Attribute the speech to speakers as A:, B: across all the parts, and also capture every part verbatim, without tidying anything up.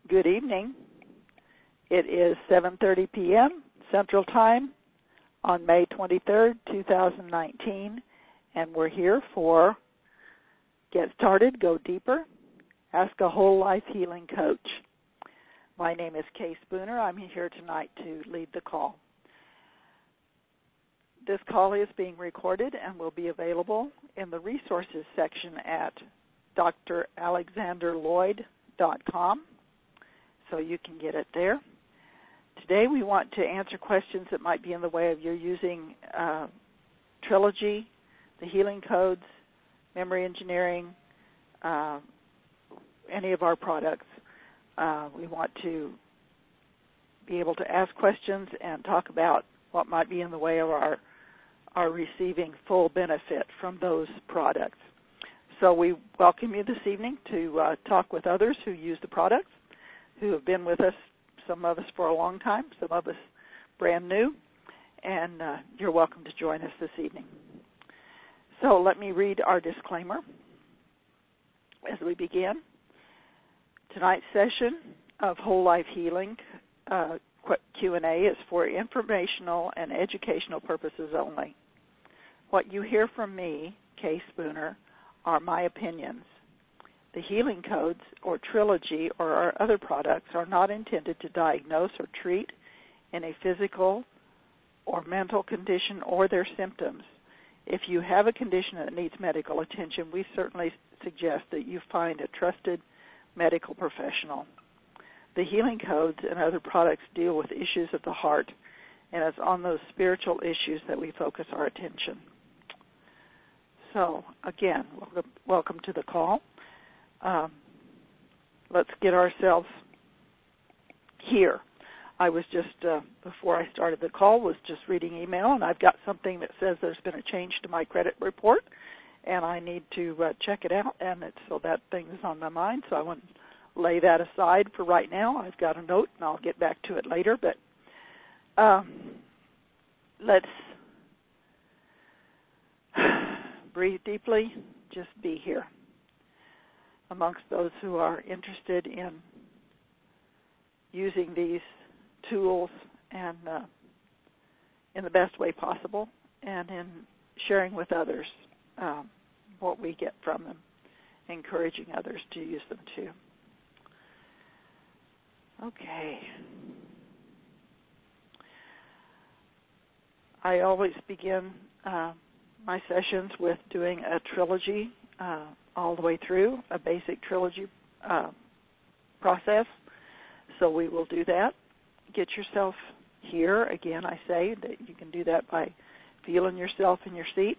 A: Good evening. It is seven thirty p.m. Central Time on May twenty-third, two thousand nineteen, and we're here for Get Started, Go Deeper, Ask a Whole Life Healing Coach. My name is Kay Spooner. I'm here tonight to lead the call. This call is being recorded and will be available in the resources section at d r alexander lloyd dot com, so you can get it there. Today we want to answer questions that might be in the way of your using uh, Trilogy, the healing codes, memory engineering, uh, any of our products. Uh, we want to be able to ask questions and talk about what might be in the way of our, our receiving full benefit from those products. So we welcome you this evening to uh, talk with others who use the products, who have been with us, some of us for a long time, some of us brand new, and uh, you're welcome to join us this evening. So let me read our disclaimer as we begin. Tonight's session of Whole Life Healing uh, Q and A is for informational and educational purposes only. What you hear from me, Kay Spooner, are my opinions. The healing codes or Trilogy or our other products are not intended to diagnose or treat any physical or mental condition or their symptoms. If you have a condition that needs medical attention, we certainly suggest that you find a trusted medical professional. The healing codes and other products deal with issues of the heart, and it's on those spiritual issues that we focus our attention. So, again, welcome, welcome to the call. Um, let's get ourselves here. I was just, uh, before I started the call, was just reading email, and I've got something that says there's been a change to my credit report, and I need to uh, check it out, and it's, so that thing is on my mind, so I want to lay that aside for right now. I've got a note, and I'll get back to it later, but um, let's breathe deeply, just be here amongst those who are interested in using these tools and uh, in the best way possible, and in sharing with others um, what we get from them, encouraging others to use them too. Okay. I always begin uh, my sessions with doing a trilogy uh, all the way through, a basic trilogy uh, process. So we will do that. Get yourself here. Again, I say that you can do that by feeling yourself in your seat.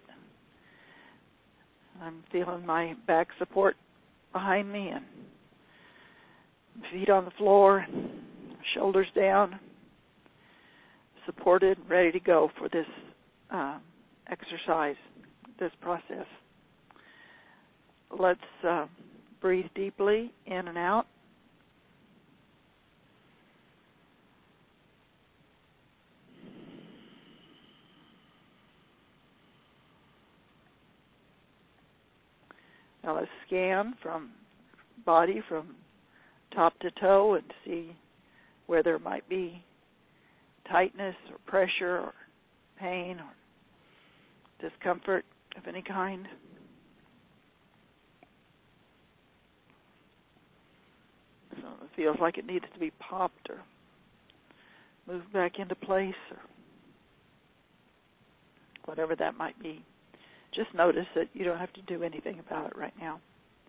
A: I'm feeling my back support behind me and feet on the floor, shoulders down, supported, ready to go for this uh, exercise, this process. Let's uh, breathe deeply in and out. Now let's scan from body from top to toe and see where there might be tightness or pressure or pain or discomfort of any kind. So it feels like it needs to be popped or moved back into place or whatever that might be. Just notice that you don't have to do anything about it right now.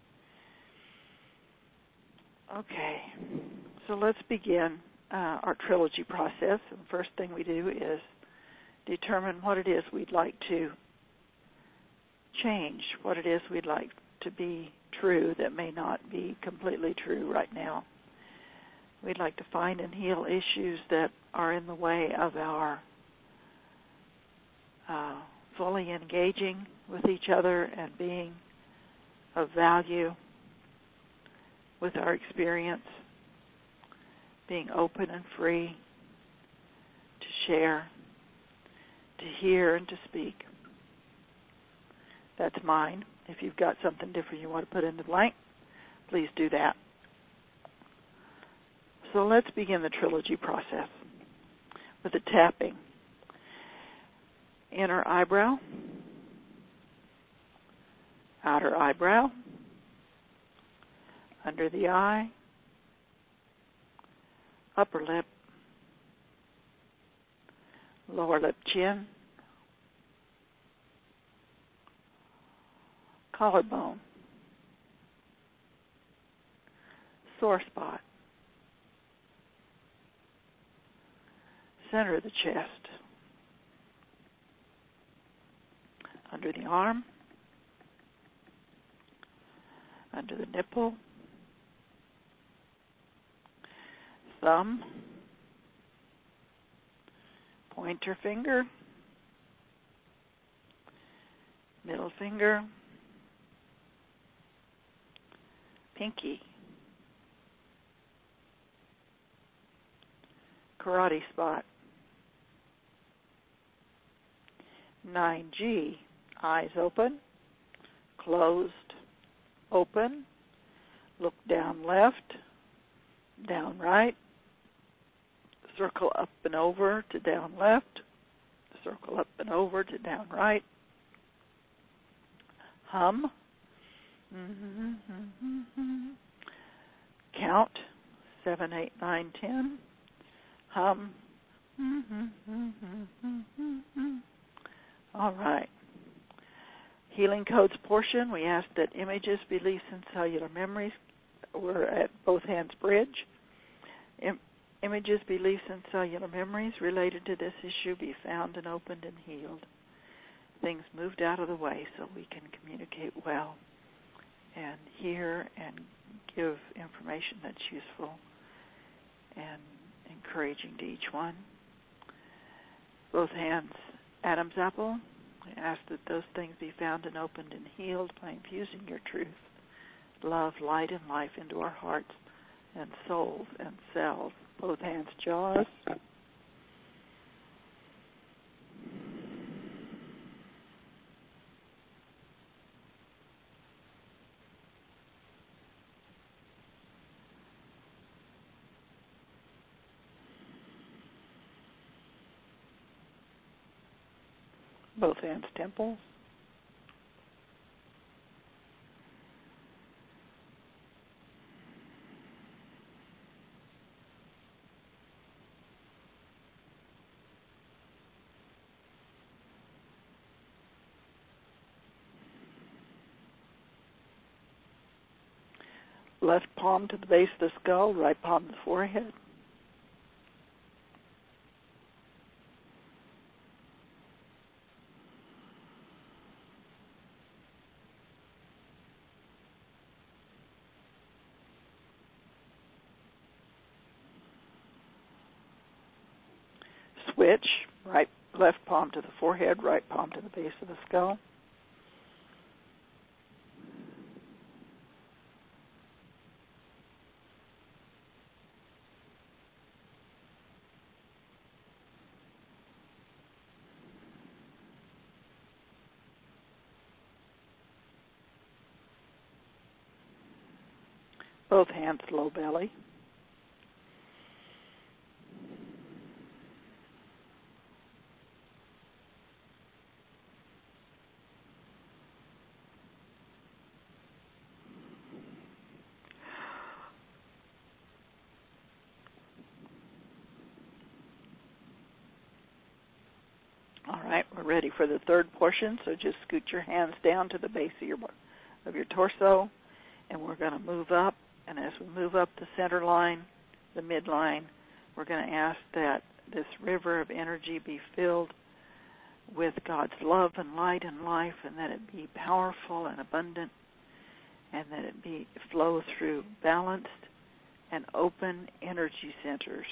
A: Okay, so let's begin uh, our trilogy process. And the first thing we do is determine what it is we'd like to change, what it is we'd like to be true that may not be completely true right now. We'd like to find and heal issues that are in the way of our uh, fully engaging with each other and being of value with our experience, being open and free to share, to hear, and to speak. That's mine. If you've got something different you want to put in the blank, please do that. So let's begin the trilogy process with the tapping. Inner eyebrow, outer eyebrow, under the eye, upper lip, lower lip chin, collarbone, sore spot, center of the chest, under the arm, under the nipple, thumb, pointer finger, middle finger, pinky, karate spot, nine G, eyes open, closed, open, look down left, down right, circle up and over to down left, circle up and over to down right, hum, count, seven, eight, nine, ten, hum, all right. Healing Codes portion, we ask that images, beliefs, and cellular memories, we're at both hands bridge. Im- images, beliefs, and cellular memories related to this issue be found and opened and healed. Things moved out of the way so we can communicate well and hear and give information that's useful and encouraging to each one. Both hands, Adam's apple. We ask that those things be found and opened and healed by infusing your truth, love, light, and life into our hearts and souls and cells. Both hands, jaws. Both hands, temples. Left palm to the base of the skull, right palm to the forehead. Switch, right, left palm to the forehead, right palm to the base of the skull. Both hands, low belly. All right, we're ready for the third portion, so just scoot your hands down to the base of your of your torso, and we're going to move up. And as we move up the center line, the midline, we're going to ask that this river of energy be filled with God's love and light and life, and that it be powerful and abundant, and that it be flow through balanced and open energy centers.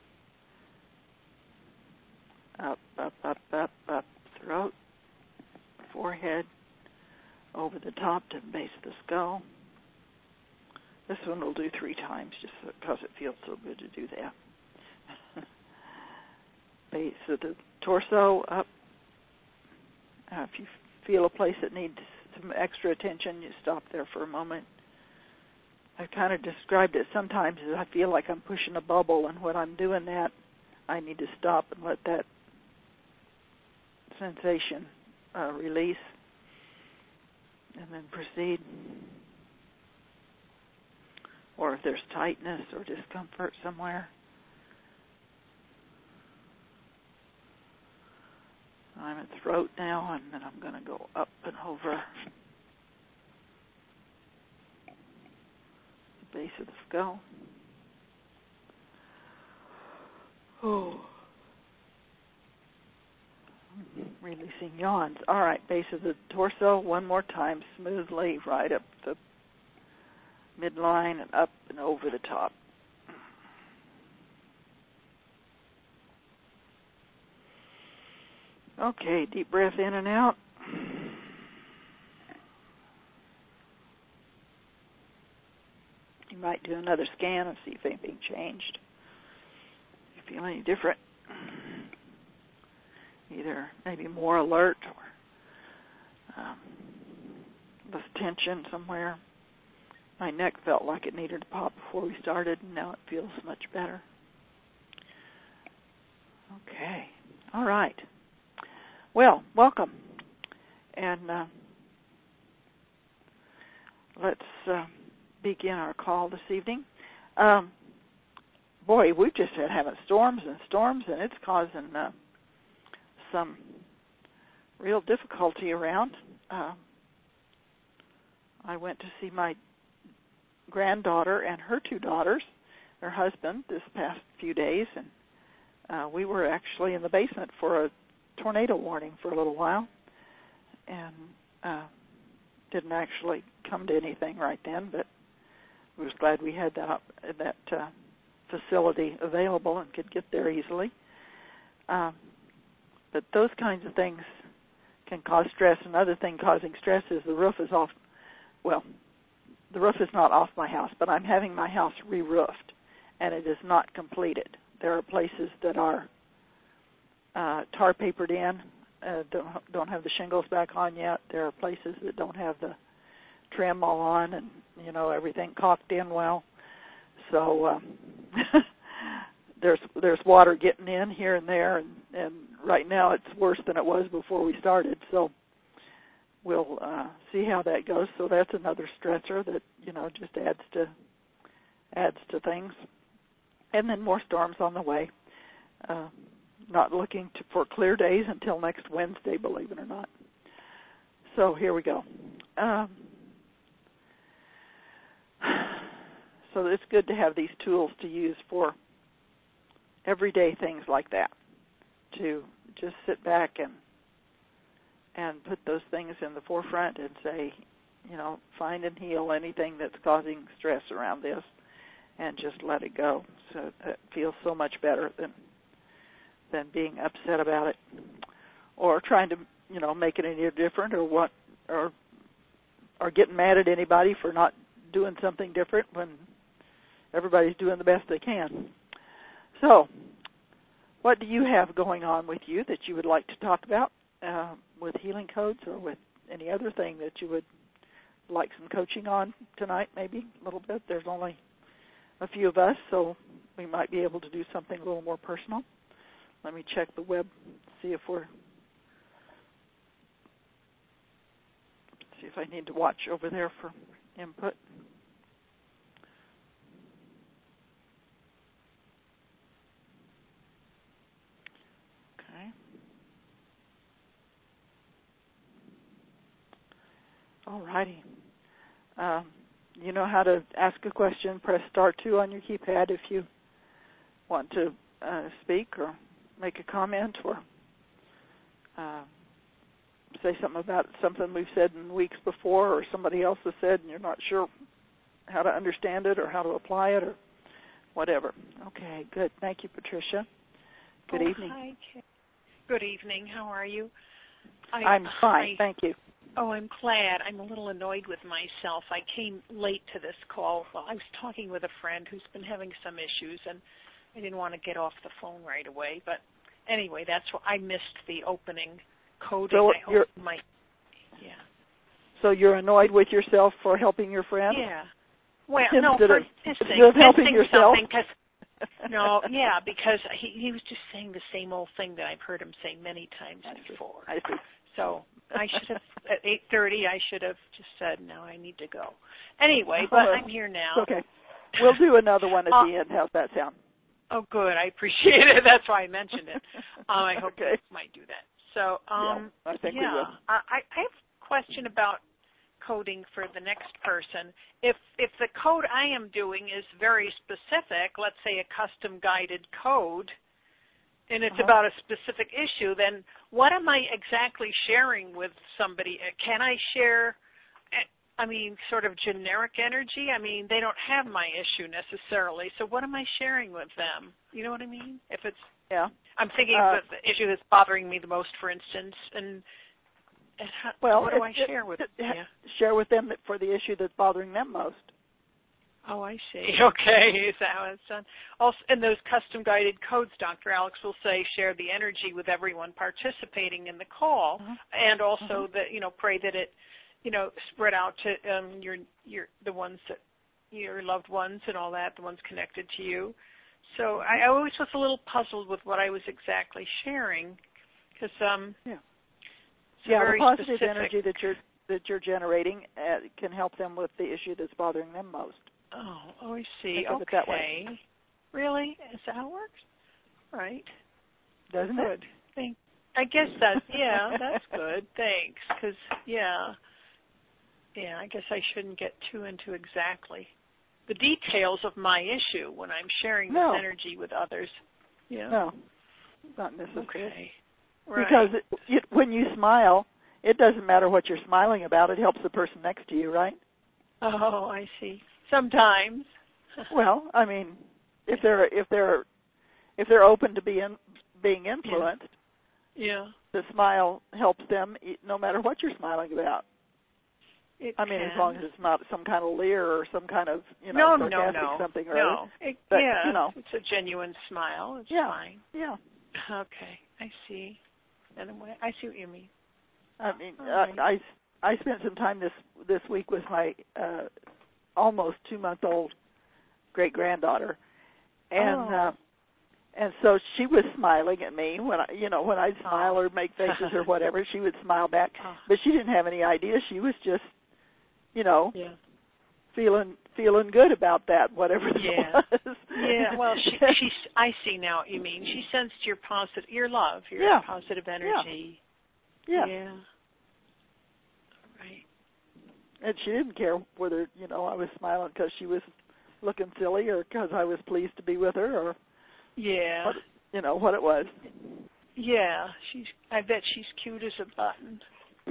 A: Up, up, up, up, up, throat, forehead, over the top to the base of the skull. This one we'll do three times just because it feels so good to do that. Base of the torso, up. Uh, if you feel a place that needs some extra attention, you stop there for a moment. I've kind of described it sometimes as I feel like I'm pushing a bubble, and when I'm doing that, I need to stop and let that sensation uh, release and then proceed. Or if there's tightness or discomfort somewhere, I'm at throat now, and then I'm going to go up and over the base of the skull. Oh. Releasing yawns. All right, base of the torso, one more time, smoothly, right up the midline and up and over the top. Okay, deep breath in and out. You might do another scan and see if anything changed. If you feel any different, either maybe more alert or um, less tension somewhere. My neck felt like it needed to pop before we started, and now it feels much better. Okay. All right. Well, welcome. And uh, let's uh, begin our call this evening. Um, boy, we've just been having storms and storms, and it's causing uh, some real difficulty around. Uh, I went to see my granddaughter and her two daughters, their husband, this past few days, and uh, we were actually in the basement for a tornado warning for a little while, and uh, didn't actually come to anything right then, but we was glad we had that that uh, facility available and could get there easily. Um, but those kinds of things can cause stress. Another thing causing stress is the roof is off. Well, the roof is not off my house, but I'm having my house re-roofed, and it is not completed. There are places that are uh, tar papered in, uh, don't, don't have the shingles back on yet. There are places that don't have the trim all on, and you know everything caulked in well. So um, there's there's water getting in here and there, and, and right now it's worse than it was before we started. So we'll uh, see how that goes. So that's another stressor that you know just adds to adds to things. And then more storms on the way. Uh, not looking to, for clear days until next Wednesday, believe it or not. So here we go. Um, so it's good to have these tools to use for everyday things like that, to just sit back and and put those things in the forefront and say, you know, find and heal anything that's causing stress around this, and just let it go. So it feels so much better than than being upset about it, or trying to, you know, make it any different, or what, or or getting mad at anybody for not doing something different when everybody's doing the best they can. So, what do you have going on with you that you would like to talk about uh, with healing codes, or with any other thing that you would like some coaching on tonight? Maybe a little bit. There's only a few of us, so we might be able to do something a little more personal. Let me check the web, see if we're, see if I need to watch over there for input. Okay. All righty. Um, you know how to ask a question. Press star two on your keypad if you want to uh, speak or make a comment, or uh, say something about something we've said in weeks before, or somebody else has said and you're not sure how to understand it or how to apply it or whatever. Okay, good. Thank you, Patricia. Good
B: oh,
A: evening.
B: Hi, Kay. Good evening. How are you? I,
A: I'm fine,
B: I,
A: thank you.
B: Oh, I'm glad. I'm a little annoyed with myself. I came late to this call. Well, I was talking with a friend who's been having some issues, and I didn't want to get off the phone right away. But anyway, that's what I missed the opening coding.
A: So
B: I hope
A: you're,
B: my yeah.
A: So you're annoyed with yourself for helping your friend?
B: Yeah. Well, no,
A: instead
B: for
A: of,
B: missing,
A: instead of helping
B: missing
A: yourself.
B: something. Cause, no, yeah, because he, he was just saying the same old thing that I've heard him say many times
A: I see.
B: before.
A: I see.
B: So I should have, at eight thirty, I should have just said, no, I need to go. Anyway, but
A: Oh,
B: I'm here now.
A: Okay. We'll do another one at
B: uh,
A: the end. How's that sound?
B: Oh, good. I appreciate it. That's why I mentioned it. Um, I hope
A: okay.
B: you might do that. So, um,
A: yeah, I think
B: yeah,
A: we will.
B: I, I have a question about coding for the next person. If if the code I am doing is very specific, let's say a custom guided code, and it's
A: uh-huh.
B: about a specific issue, then what am I exactly sharing with somebody? Can I share, I mean, sort of generic energy? I mean, they don't have my issue necessarily, so what am I sharing with them? You know what I mean? If it's,
A: yeah.
B: I'm thinking
A: uh,
B: of the issue that's bothering me the most, for instance, and, and how,
A: well,
B: what do
A: it,
B: I share
A: it,
B: with
A: it,
B: them? Yeah.
A: Share with them that for the issue that's bothering them most.
B: Oh, I see. Okay, is that how it's done? Also, in those custom guided codes, Doctor Alex will say, share the energy with everyone participating in the call,
A: uh-huh.
B: and also
A: uh-huh.
B: that, you know, pray that it, you know, spread out to um, your your the ones that your loved ones and all that, the ones connected to you. So I, I always was a little puzzled with what I was exactly sharing, because um,
A: yeah,
B: it's
A: yeah,
B: very
A: the positive
B: specific.
A: energy that you're that you're generating uh, can help them with the issue that's bothering them most.
B: Oh, oh, I see.
A: Think of
B: okay.
A: it that way.
B: Really? Is that how it works? Right.
A: Doesn't
B: good.
A: it?
B: Thank. I guess that's yeah. That's good. Thanks. Because yeah, yeah. I guess I shouldn't get too into exactly the details of my issue when I'm sharing
A: no.
B: this energy with others. Yeah.
A: No, not necessarily.
B: Okay. Right.
A: Because it, it, when you smile, it doesn't matter what you're smiling about. It helps the person next to you, right?
B: Oh, I see. Sometimes.
A: Well, I mean, if they're if they're if they're open to being being influenced,
B: yeah. yeah.
A: the smile helps them no matter what you're smiling about.
B: It
A: I mean,
B: can.
A: as long as it's not some kind of leer or some kind of you know
B: no,
A: sarcastic
B: no, no.
A: something or
B: no.
A: other.
B: It,
A: But,
B: yeah,
A: you know,
B: it's a genuine smile. It's
A: yeah,
B: fine.
A: yeah.
B: Okay, I see. Anyway, I see what you mean.
A: I mean, uh,
B: right.
A: I I spent some time this this week with my uh, almost two month old great granddaughter, and
B: oh.
A: uh, and so she was smiling at me when I you know when I'd smile
B: oh.
A: or make faces or whatever, she would smile back,
B: oh.
A: but she didn't have any idea. She was just you know
B: yeah.
A: feeling feeling good about that, whatever it
B: yeah.
A: was.
B: yeah. Well, she she's I see now what you mean. She sensed your positive, your love, your
A: yeah.
B: positive energy.
A: Yeah.
B: Yeah. Right.
A: And she didn't care whether, you know, I was smiling because she was looking silly or because I was pleased to be with her or,
B: yeah,
A: what, you know, what it was.
B: Yeah, she's. I bet she's cute as a button.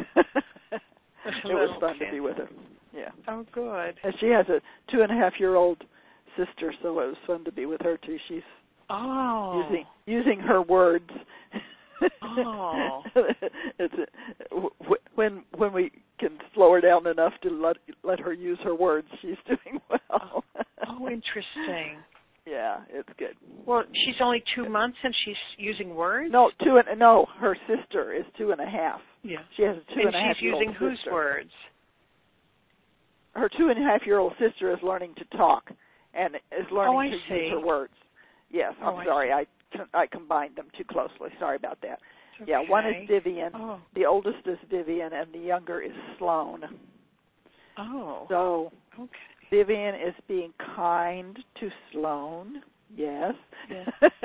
A: It was fun kid. to be with her. Yeah.
B: Oh, good.
A: And she has a two and a half year old sister, so it was fun to be with her too. She's
B: oh
A: using using her words.
B: Oh.
A: It's a, when when we can slow her down enough to let let her use her words, she's doing well.
B: Oh, interesting.
A: Yeah, it's good.
B: Well, she's only two months and she's using words?
A: No, two and no, her sister is two and a half.
B: Yeah.
A: She has a two and,
B: and
A: a half year old
B: she's using whose
A: sister.
B: words?
A: Her two and a half year old sister is learning to talk and is learning
B: oh, I
A: to
B: see.
A: use her words. Yes, I'm
B: oh,
A: sorry,
B: I,
A: I I combined them too closely. Sorry about that.
B: okay.
A: Yeah, one is Vivian.
B: Oh.
A: The oldest is Vivian, and the younger is Sloan.
B: Oh.
A: So
B: okay.
A: Vivian is being kind to Sloan. Yes.
B: Yeah.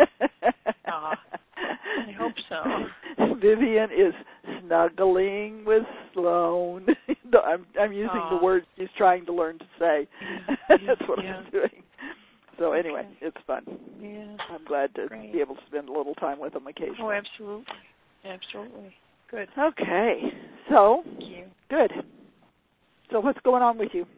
B: uh, I hope so.
A: Vivian is snuggling with Sloan. I'm I'm using
B: uh,
A: the words she's trying to learn to say.
B: Yeah,
A: That's
B: yeah,
A: what
B: yeah.
A: I'm doing. So anyway,
B: okay.
A: it's fun.
B: Yeah.
A: I'm glad to
B: Great.
A: be able to spend a little time with them occasionally.
B: Oh, absolutely. Absolutely. Good.
A: Okay. So,
B: Thank you.
A: good. So what's going on with you?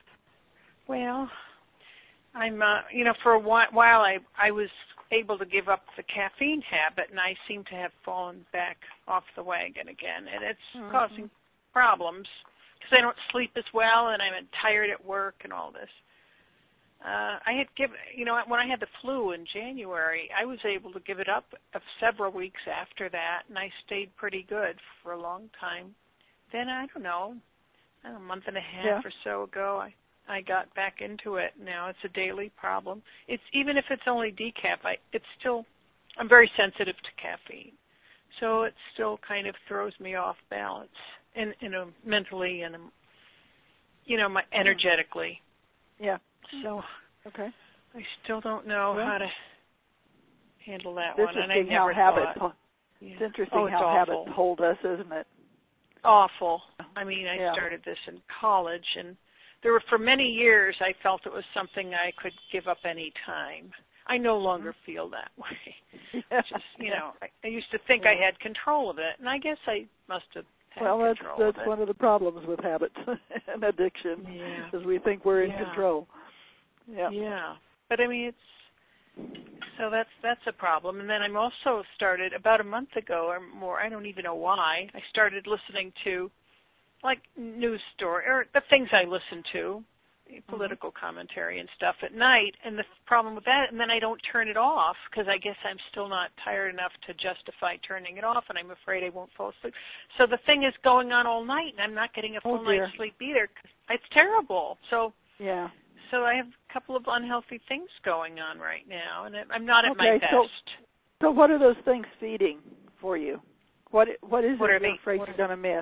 B: Well, I'm, uh, you know, for a while I, I was able to give up the caffeine habit, and I seem to have fallen back off the wagon again, and it's mm-hmm. causing problems because I don't sleep as well, and I'm tired at work and all this. Uh, I had given, you know, when I had the flu in January, I was able to give it up several weeks after that, and I stayed pretty good for a long time. Then, I don't know, a month and a half
A: yeah.
B: or so ago, I I got back into it. Now it's a daily problem. It's even if it's only decaf, I it's still I'm very sensitive to caffeine. So it still kind of throws me off balance in in a mentally and you know, my energetically.
A: Yeah.
B: So
A: okay.
B: I still don't know
A: well,
B: how to handle that
A: it's
B: one, and I
A: interesting
B: never
A: how
B: thought.
A: habits.
B: Yeah.
A: It's interesting
B: oh, it's
A: how
B: awful.
A: habits hold us, isn't it?
B: Awful. I mean, I
A: yeah.
B: started this in college, and there were for many years I felt it was something I could give up any time. I no longer mm-hmm. feel that way.
A: Yeah.
B: Just you know, I, I used to think
A: yeah.
B: I had control of it, and I guess I must have had
A: well, that's
B: control
A: that's
B: of it.
A: one of the problems with habits and addiction,
B: yeah.
A: is we think we're in
B: yeah.
A: control. Yeah.
B: Yeah. But I mean, it's so that's that's a problem. And then I'm also started about a month ago or more. I don't even know why. I started listening to like news story or the things I listen to, political mm-hmm. commentary and stuff at night. And the problem with that, and then I don't turn it off because I guess I'm still not tired enough to justify turning it off, and I'm afraid I won't fall asleep. So the thing is going on all night, and I'm not getting a full
A: oh,
B: night's sleep either. Cause it's terrible. So
A: yeah.
B: So I have a couple of unhealthy things going on right now, and I'm not at
A: okay,
B: my best.
A: So, so what are those things feeding for you? What What is
B: what
A: it
B: are
A: you're
B: they,
A: afraid you're going to miss?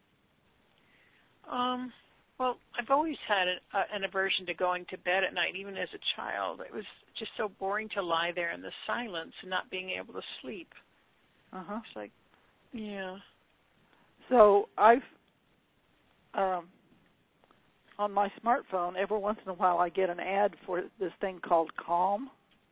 B: Um, well, I've always had a, a, an aversion to going to bed at night, even as a child. It was just so boring to lie there in the silence and not being able to sleep.
A: Uh-huh.
B: It's like, yeah.
A: So I've... Um, on my smartphone, every once in a while I get an ad for this thing called Calm.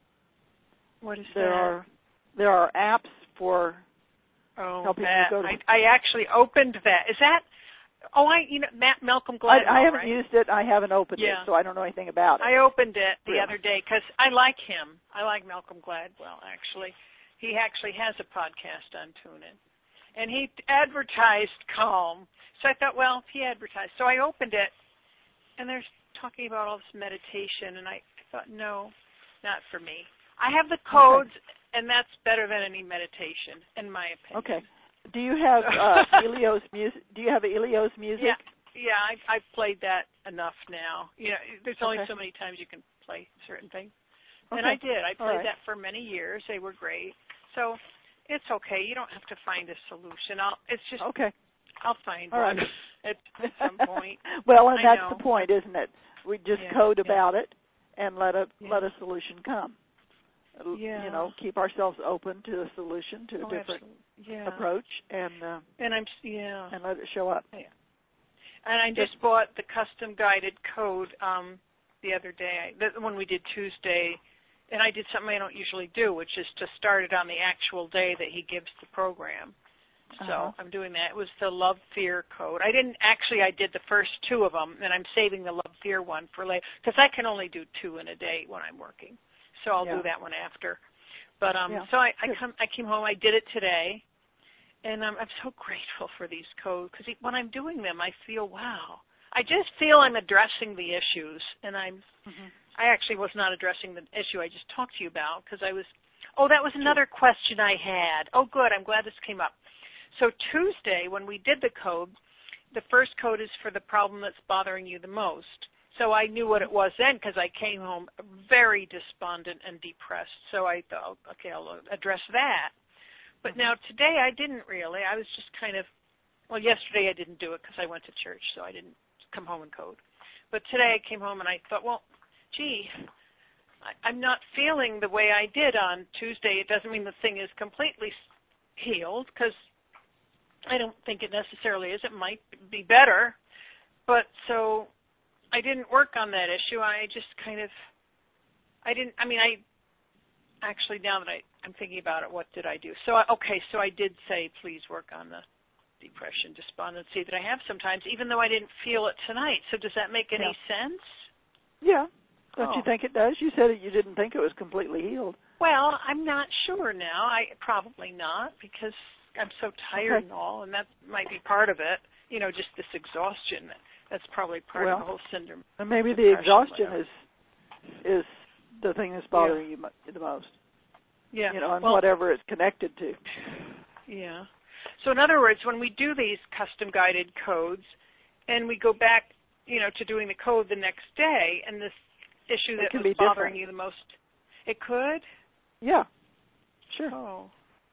B: What is
A: there
B: that?
A: Are, there are apps for
B: oh,
A: helping
B: that.
A: you go to...
B: I, I actually opened that. Is that... Oh, I you know, Matt Malcolm Gladwell,
A: I, I haven't
B: right?
A: used it. I haven't opened
B: yeah.
A: it, so I don't know anything about it.
B: I opened it the
A: really?
B: other day because I like him. I like Malcolm Gladwell, actually. He actually has a podcast on TuneIn. And he advertised Calm. So I thought, well, he advertised. So I opened it. And they're talking about all this meditation, and I thought, no, not for me. I have the codes, okay. and that's better than any meditation, in my opinion.
A: Okay. Do you have uh, Elios music? Do you have Elios music?
B: Yeah, yeah. I, I've played that enough now. You know, there's only
A: okay.
B: so many times you can play certain things,
A: okay.
B: and I did. I played
A: right.
B: that for many years. They were great. So it's okay. You don't have to find a solution. I'll, it's just
A: okay.
B: I'll find
A: all
B: one.
A: Right.
B: At some point.
A: well, and
B: I
A: that's
B: know.
A: the point, isn't it? We just
B: yeah,
A: code
B: yeah.
A: about it and let a
B: yeah.
A: let a solution come.
B: Yeah.
A: You know, keep ourselves open to a solution, to a
B: oh,
A: different
B: yeah.
A: approach, and uh,
B: and I'm yeah,
A: and let it show up.
B: Yeah. And I just bought the custom guided code um, the other day the, when we did Tuesday, and I did something I don't usually do, which is to start it on the actual day that he gives the program. So
A: uh-huh.
B: I'm doing that. It was the Love Fear code. I didn't actually. I did the first two of them, and I'm saving the Love Fear one for later because I can only do two in a day when I'm working. So I'll
A: yeah.
B: do that one after. But um,
A: yeah.
B: so I, I come. I came home. I did it today, and um, I'm so grateful for these codes because when I'm doing them, I feel wow. I just feel I'm addressing the issues, and I'm. Mm-hmm. I actually was not addressing the issue I just talked to you about because I was. Oh, that was another sure. question I had. Oh, good. I'm glad this came up. So Tuesday, when we did the code, the first code is for the problem that's bothering you the most. So I knew what it was then because I came home very despondent and depressed. So I thought, okay, I'll address that. But now today I didn't really. I was just kind of, well, yesterday I didn't do it because I went to church, so I didn't come home and code. But today I came home and I thought, well, gee, I, I'm not feeling the way I did on Tuesday. It doesn't mean the thing is completely healed because I don't think it necessarily is. It might be better. But so I didn't work on that issue. I just kind of, I didn't, I mean, I actually, now that I, I'm thinking about it, what did I do? So, I, okay, so I did say, please work on the depression, despondency that I have sometimes, even though I didn't feel it tonight. So does that make any
A: yeah.
B: sense?
A: Yeah. Don't
B: oh.
A: you think it does? You said you didn't think it was completely healed.
B: Well, I'm not sure now. I probably not because I'm so tired
A: okay.
B: and all, and that might be part of it. You know, just this exhaustion. That's probably part
A: well,
B: of the whole syndrome.
A: And maybe the exhaustion
B: whatever.
A: is is the thing that's bothering
B: yeah.
A: you the most.
B: Yeah.
A: You know, and
B: well,
A: whatever it's connected to.
B: Yeah. So in other words, when we do these custom guided codes, and we go back you know, to doing the code the next day, and this issue that was bothering you the most, it could?
A: Yeah, sure.
B: Oh,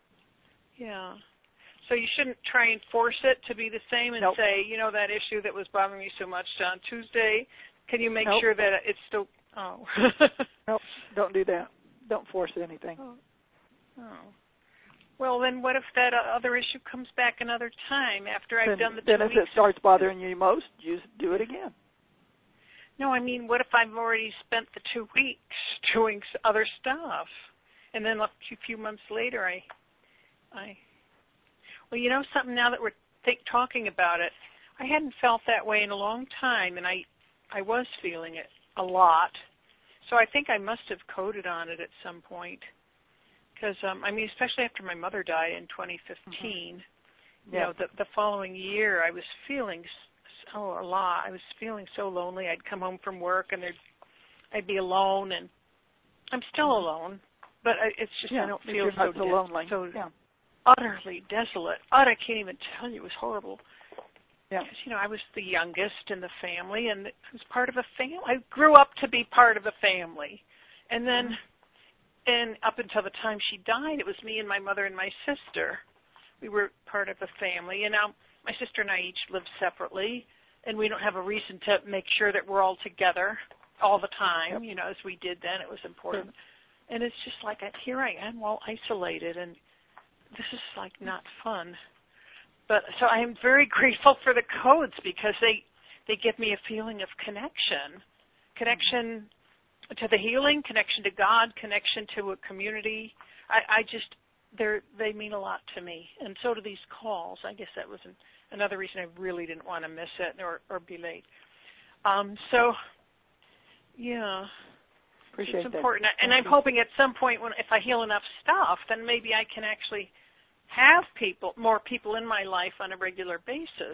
B: yeah. So you shouldn't try and force it to be the same and
A: nope.
B: say, you know, that issue that was bothering you so much on Tuesday, can you make
A: nope.
B: sure that it's still, oh.
A: Nope, don't do that. Don't force anything.
B: Oh. oh. Well, then what if that other issue comes back another time after I've
A: then,
B: done the two
A: then
B: weeks?
A: Then if it starts bothering you most, you do it again.
B: No, I mean, what if I've already spent the two weeks doing other stuff, and then a few months later, I, I, well, you know something. Now that we're th- talking about it, I hadn't felt that way in a long time, and I, I was feeling it a lot. So I think I must have coded on it at some point, because um, I mean, especially after my mother died in twenty fifteen. Mm-hmm. You
A: yeah.
B: know, the, the following year, I was feeling. Oh, a lot. I was feeling so lonely. I'd come home from work and there'd, I'd be alone, and I'm still alone, but I, it's just
A: yeah,
B: I don't feel
A: you're
B: so
A: not so lonely.
B: so
A: yeah.
B: utterly desolate. Utter, I can't even tell you. It was horrible.
A: Yeah.
B: Because, you know, I was the youngest in the family, and it was part of a family. I grew up to be part of a family, and then, mm-hmm. and up until the time she died, it was me and my mother and my sister. We were part of a family, and now my sister and I each live separately. And we don't have a reason to make sure that we're all together all the time, yep. you know, as we did then. It was important. Sure. And it's just like, I, here I am all isolated, and this is, like, not fun. But so I am very grateful for the codes because they, they give me a feeling of connection, connection mm-hmm. to the healing, connection to God, connection to a community. I, I just, they're, they mean a lot to me. And so do these calls. I guess that was an Another reason I really didn't want to miss it or, or be late. Um, so, yeah,
A: Appreciate
B: it's important.
A: That.
B: And I'm hoping at some point, when if I heal enough stuff, then maybe I can actually have people, more people in my life on a regular basis.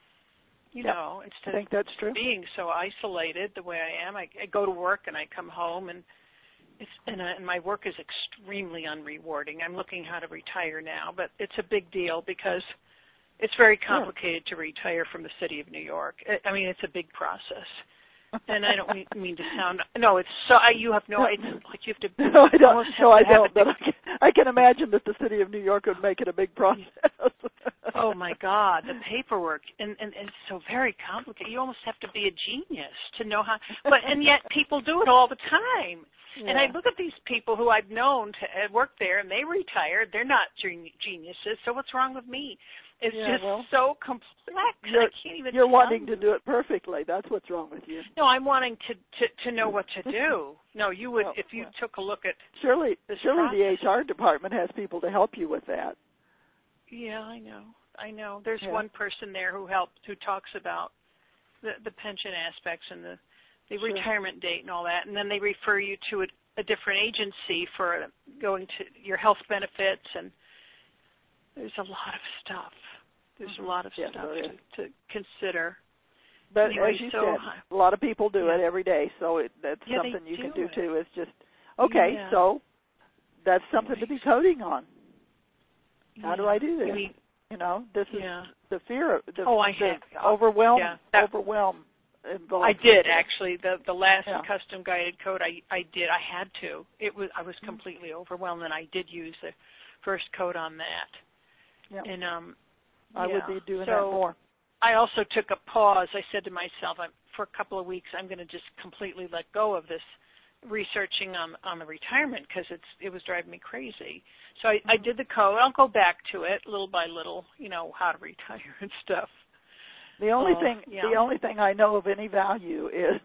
B: You
A: yep.
B: know, instead
A: I think that's true.
B: of being so isolated the way I am. I, I go to work and I come home, and it's and, uh, and my work is extremely unrewarding. I'm looking how to retire now, but it's a big deal because it's very complicated yeah. to retire from the city of New York. I mean, it's a big process. And I don't mean, mean to sound, no, it's so, I, you have no idea, like you have to.
A: No, I don't, no, I don't,
B: but
A: I can, I can imagine that the city of New York would make it a big process.
B: Oh my God, the paperwork, and, and, and it's so very complicated. You almost have to be a genius to know how, but, and yet people do it all the time. Yeah. And I look at these people who I've known to uh, work there, and they retired. They're not geniuses, so what's wrong with me? It's
A: yeah,
B: just
A: well,
B: so complex. I can't even.
A: You're wanting to do it perfectly. That's what's wrong with you.
B: No, I'm wanting to to, to know what to do. No, you would well, if you well, took a look at.
A: Surely,
B: this
A: surely
B: process.
A: the H R department has people to help you with that.
B: Yeah, I know. I know. There's
A: yeah.
B: one person there who helped, who talks about the the pension aspects and the the
A: sure.
B: retirement date and all that, and then they refer you to a, a different agency for going to your health benefits, and there's a lot of stuff. There's a lot of
A: yes,
B: stuff to, to consider.
A: But
B: anyway,
A: as you
B: so,
A: said, a lot of people do
B: yeah.
A: it every day, so it, that's
B: yeah,
A: something you
B: do
A: can do
B: it.
A: too. It's just, okay,
B: yeah.
A: so that's something
B: anyway.
A: to be coding on. How
B: yeah.
A: do I do this?
B: You, mean,
A: you know, this is
B: yeah.
A: the fear of the,
B: oh, I
A: the
B: have.
A: overwhelm,
B: yeah, that,
A: overwhelm involved.
B: I did actually. The the last
A: yeah.
B: custom guided code, I I did. I had to. It was I was completely overwhelmed, and I did use the first code on that.
A: Yeah.
B: And um.
A: I
B: yeah.
A: would be doing
B: so
A: that more.
B: I also took a pause. I said to myself, I'm, for a couple of weeks, I'm going to just completely let go of this researching on on the retirement because it's it was driving me crazy. So I, mm-hmm. I did the code. I'll go back to it little by little, you know, how to retire and stuff.
A: The only
B: uh,
A: thing
B: yeah.
A: the only thing I know of any value is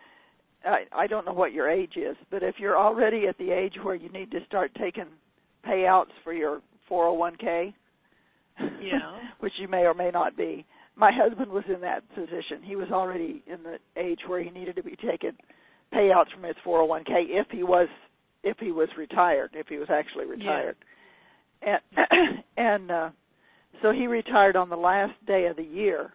A: I, I don't know what your age is, but if you're already at the age where you need to start taking payouts for your four oh one k,
B: yeah,
A: which you may or may not be. My husband was in that position. He was already in the age where he needed to be taking payouts from his four oh one k if he was if he was retired, if he was actually retired. Yeah. And and uh, so he retired on the last day of the year.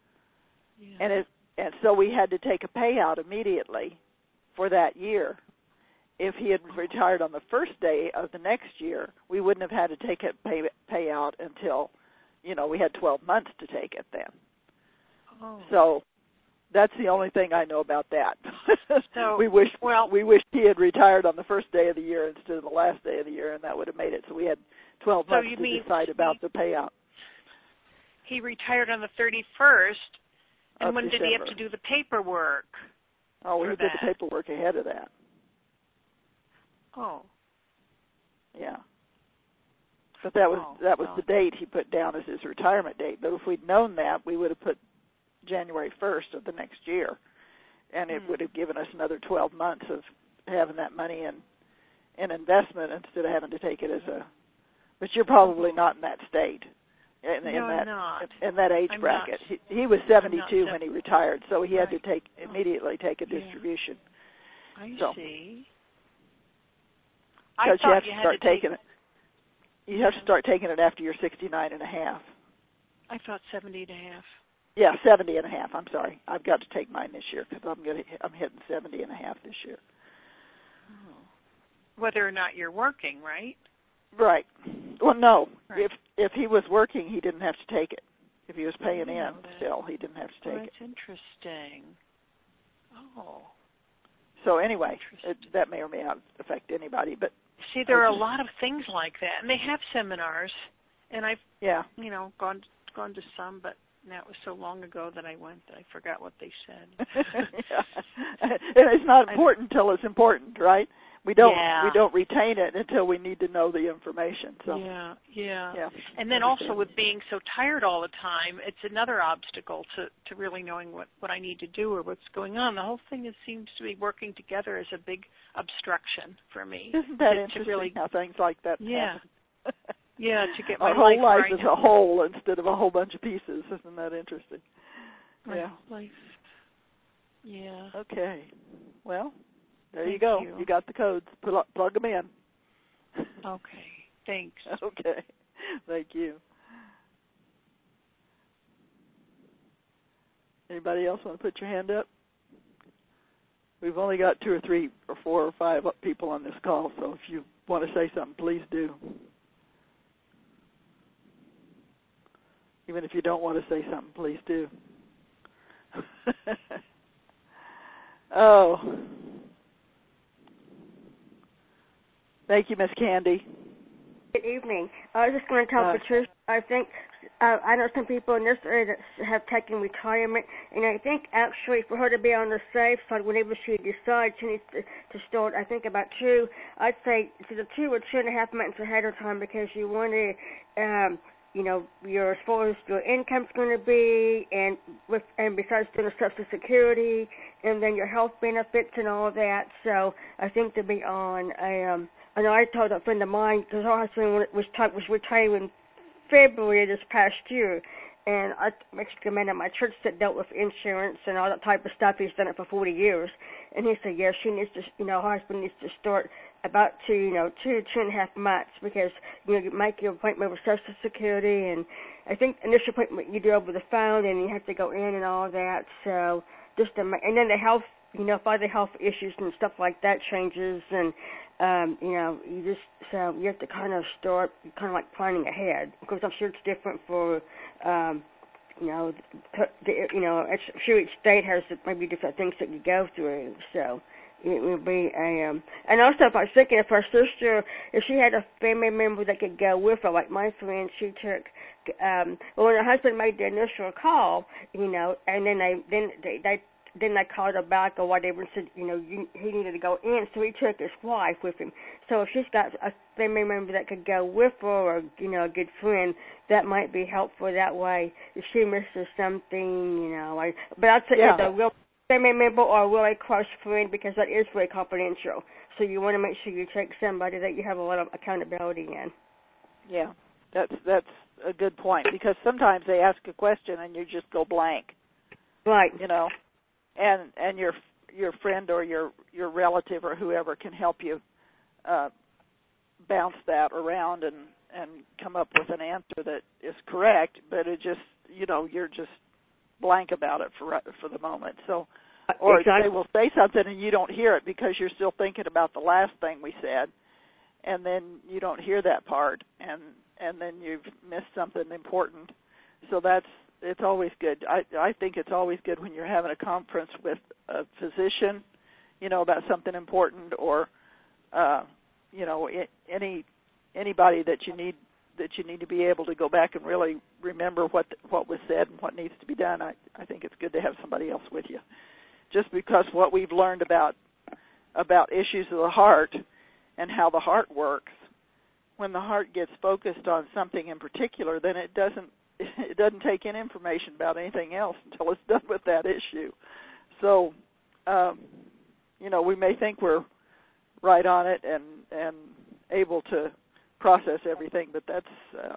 A: Yeah. And it and so we had to take a payout immediately for that year. If he had retired on the first day of the next year, we wouldn't have had to take a pay, payout until, you know, we had twelve months to take it then.
B: Oh.
A: So That's the only thing I know about that.
B: So,
A: we wish
B: well,
A: we wished he had retired on the first day of the year instead of the last day of the year, and that would have made it so we had twelve
B: so
A: months
B: you
A: to
B: mean
A: decide about the payout.
B: He retired on the thirty-first, and
A: Of
B: when
A: December.
B: did he have to do the paperwork?
A: Oh, well,
B: for
A: he did
B: that?
A: the paperwork ahead of that.
B: Oh.
A: Yeah. But that was
B: Oh,
A: that was
B: well.
A: the date he put down as his retirement date. But if we'd known that, we would have put January first of the next year, and it
B: Hmm.
A: would have given us another twelve months of having that money in in investment instead of having to take it as a. But you're probably not in that state, in, in
B: No,
A: that
B: I'm not.
A: in that age
B: I'm
A: bracket.
B: not.
A: He, he was seventy-two
B: sev-
A: when he retired, so he had
B: Right.
A: to take
B: Oh.
A: immediately take a
B: Yeah.
A: distribution.
B: I
A: So.
B: see. I
A: Because you
B: thought
A: have
B: you
A: to
B: had
A: start
B: to take,
A: taking it. You have to start taking it after you're sixty-nine and a half.
B: I thought seventy and a half.
A: Yeah, seventy and a half. I'm sorry. I've got to take mine this year because I'm gonna I'm hitting seventy and a half this year.
B: Oh. Whether or not you're working, right?
A: Right. Well, no.
B: Right.
A: If if he was working, he didn't have to take it. If he was paying
B: I
A: in
B: know that.
A: still, he didn't have to
B: Oh,
A: take
B: that's
A: it.
B: interesting. Oh.
A: So anyway, it,
B: Interesting.
A: that may or may not affect anybody, but
B: See, there are a
A: just,
B: lot of things like that, and they have seminars, and I've,
A: yeah.
B: you know, gone gone to some, but now it was so long ago that I went that I forgot what they said.
A: Yeah. And it's not important until it's important, right? We don't
B: Yeah.
A: we don't retain it until we need to know the information. So
B: Yeah, yeah.
A: yeah.
B: And then also with being so tired all the time, it's another obstacle to, to really knowing what, what I need to do or what's going on. The whole thing is, seems to be working together as a big obstruction for me.
A: Isn't that
B: to,
A: interesting
B: to really,
A: how things like that
B: yeah.
A: happen?
B: Yeah, to get my
A: Our whole
B: life
A: life
B: right.
A: is a whole instead of a whole bunch of pieces. Isn't that interesting?
B: My
A: Yeah.
B: life. Yeah.
A: Okay. Well, there
B: Thank
A: you go.
B: you.
A: You got the codes. Plug, plug them in.
B: Okay. Thanks.
A: Okay. Thank you. Anybody else want to put your hand up? We've only got two or three or four or five people on this call, so if you want to say something, please do. Even if you don't want to say something, please do. Oh. Thank you, Miss Candy.
C: Good evening. I was just going to tell
A: Uh,
C: Patricia, I think, uh, I know some people in this area that have taken retirement, and I think actually for her to be on the safe side, whenever she decides she needs to, to start, I think about two, I'd say to the two or two and a half months ahead of time, because you want to, um, you know, your as far as your income's going to be, and with and besides doing the Social Security, and then your health benefits and all that. So I think to be on a, um, I know I told a friend of mine because her husband was t- was retiring in February this past year, and I actually a man at my church that dealt with insurance and all that type of stuff. He's done it for forty years, and he said, yeah, she needs to, you know, her husband needs to start about two, you know, two, two and a half months, because, you know, you make your appointment with Social Security, and I think initial appointment you do over the phone, and you have to go in and all that, so just to, and then the health, you know, if other health issues and stuff like that changes, and, um, you know, you just, so you have to kind of start, kind of like planning ahead, because I'm sure it's different for, um, you know, the, you know, I'm sure each state has maybe different things that you go through, so it would be a, um, and also if I was thinking if her sister, if she had a family member that could go with her, like my friend, she took, um, well, when her husband made the initial call, you know, and then they, then they, they then they called her back or whatever and said, you know, you, he needed to go in, so he took his wife with him. So if she's got a family member that could go with her, or, you know, a good friend, that might be helpful that way. If she misses something, you know, I, but I'd say
A: Yeah.
C: the real family member or a really close friend, because that is very confidential. So you want to make sure you take somebody that you have a lot of accountability in.
A: Yeah, that's that's a good point, because sometimes they ask a question and you just go blank.
C: Right.
A: You know, and and your your friend or your your relative or whoever can help you uh, bounce that around and and come up with an answer that is correct, but it just, you know, you're just blank about it for for the moment. So, or
C: exactly.
A: they will say something and you don't hear it because you're still thinking about the last thing we said, and then you don't hear that part, and and then you've missed something important. So that's it's always good. I I think it's always good when you're having a conference with a physician, you know, about something important, or uh, you know, any anybody that you need that you need to be able to go back and really remember what what was said and what needs to be done. I I think it's good to have somebody else with you, just because what we've learned about about issues of the heart and how the heart works. When the heart gets focused on something in particular, then it doesn't it doesn't take in information about anything else until it's done with that issue. So, um, you know, we may think we're right on it and and able to process everything, but that's uh,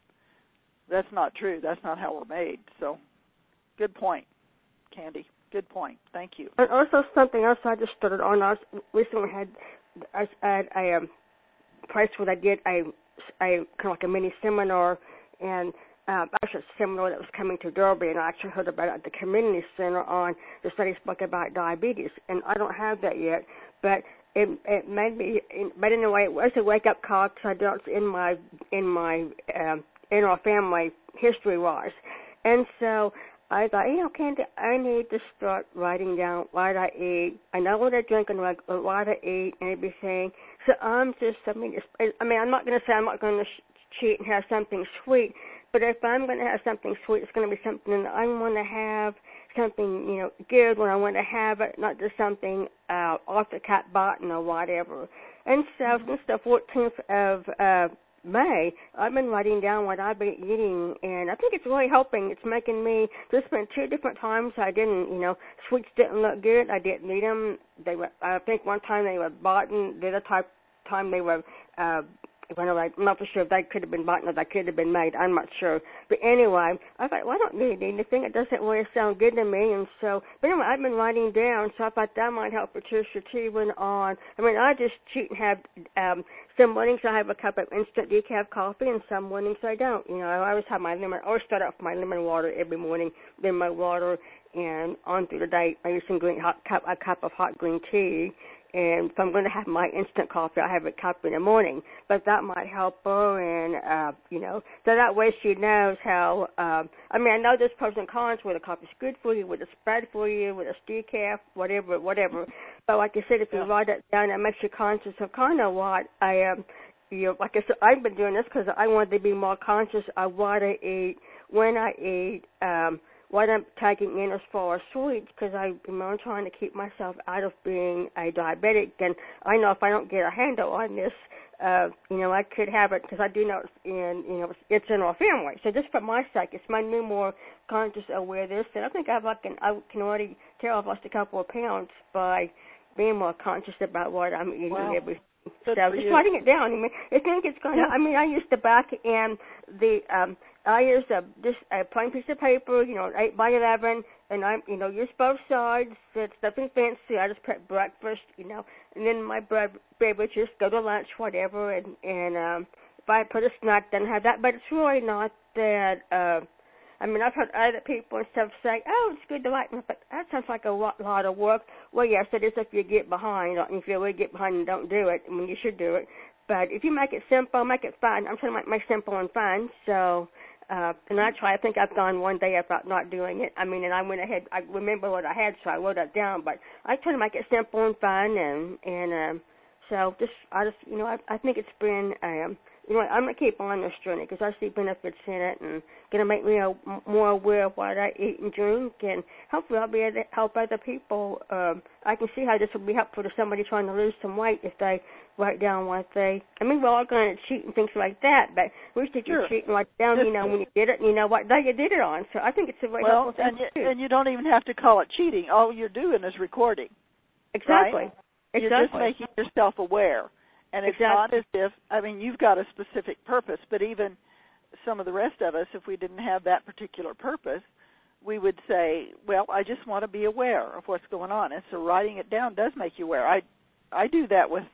A: that's not true. That's not how we're made. So, good point, Candy. Good point. Thank you.
C: And also something else I just started on. I was, recently had I had a um, place where I did a a kind of like a mini seminar, and uh, actually a seminar that was coming to Derby, and I actually heard about it at the community center on the study spoke about diabetes, and I don't have that yet, but it it made me, but in a way it was a wake up call because I don't in my in my um, in our family history wise, and so I thought, you know, Candy, I need to start writing down what I eat. I know what I drink and what I eat and everything. So I'm just, I mean, it's, I mean, I'm not going to say I'm not going to sh- cheat and have something sweet, but if I'm going to have something sweet, it's going to be something that I want to have, something, you know, good when I want to have it, not just something uh, off the cat button or whatever. And so since the fourteenth of uh, May, I've been writing down what I've been eating, and I think it's really helping. It's making me, there's been two different times I didn't, you know, sweets didn't look good. I didn't eat them. They were, I think one time they were bought, and the other type, time they were, uh, well, I'm not for sure if they could have been bought or they could have been made. I'm not sure. But anyway, I thought, well, I don't need anything. It doesn't really sound good to me. And so, but anyway, I've been writing down, so I thought that might help Patricia too when on. I mean, I just cheat and have, um, some mornings I have a cup of instant decaf coffee, and some mornings I don't. You know, I always have my lemon, I always start out with my lemon water every morning, then my water, and on through the day, maybe some green hot cup, a cup of hot green tea. And if I'm going to have my instant coffee, I have a cup in the morning. But that might help her, and, uh, you know, so that way she knows how, um, I mean, I know there's pros and cons, whether coffee's good for you, whether it's bad for you, whether it's decaf, whatever, whatever. But like I said, if you yeah. write it down, it makes you conscious of kind of what I, um, you know, like I said, I've been doing this because I wanted to be more conscious of what I eat, when I eat, um, what I'm taking in as far as sweets, because I'm trying to keep myself out of being a diabetic. And I know if I don't get a handle on this, uh, you know, I could have it, because I do know it's in, you know, it's in our family. So just for my sake, it's made me more conscious aware of this. And I think I've, I can, I can already tell I've lost a couple of pounds by being more conscious about what I'm eating wow. every So just you. writing it down. I mean, I think it's going to, yeah. I mean, I used to back in the, um, I used a, just a plain piece of paper, you know, eight by eleven, and I, you know, use both sides. It's nothing fancy. I just prep breakfast, you know, and then my bread, beverages, go to lunch, whatever, and, and um, if I put a snack, then have that. But it's really not that, uh, I mean, I've heard other people and stuff say, oh, it's good to like, but that sounds like a lot, lot of work. Well, yes, it is if you get behind. If you really get behind and don't do it, I mean, you should do it. But if you make it simple, make it fun. I'm trying to make, make simple and fun. So, uh, and I try, I think I've gone one day about not doing it. I mean, and I went ahead, I remember what I had, so I wrote it down. But I try to make it simple and fun. And, and um, so just, I just, you know, I, I think it's been, um, you know, I'm going to keep on this journey because I see benefits in it and going to make me a, more aware of what I eat and drink, and hopefully I'll be able to help other people. Um, I can see how this will be helpful to somebody trying to lose some weight if they write down what they, I mean, we're all going to cheat and things like that, but we should sure. cheat and write down, you know, when you did it, and you know what day you did it on. So I think it's a very
A: well,
C: helpful thing
A: and
C: to
A: you,
C: do.
A: and you don't even have to call it cheating. All you're doing is recording.
C: Exactly.
A: Right?
C: Exactly.
A: You're just making yourself aware. And it's
C: exactly.
A: not as if, I mean, you've got a specific purpose, but even some of the rest of us, if we didn't have that particular purpose, we would say, well, I just want to be aware of what's going on. And so writing it down does make you aware. I, I do that with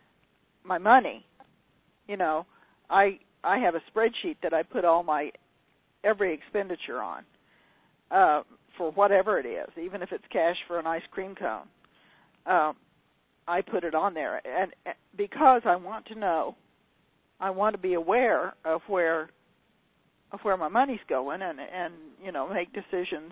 A: my money. You know, I I have a spreadsheet that I put all my, every expenditure on uh, for whatever it is, even if it's cash for an ice cream cone. Um, I put it on there, and because I want to know, I want to be aware of where of where my money's going, and and you know, make decisions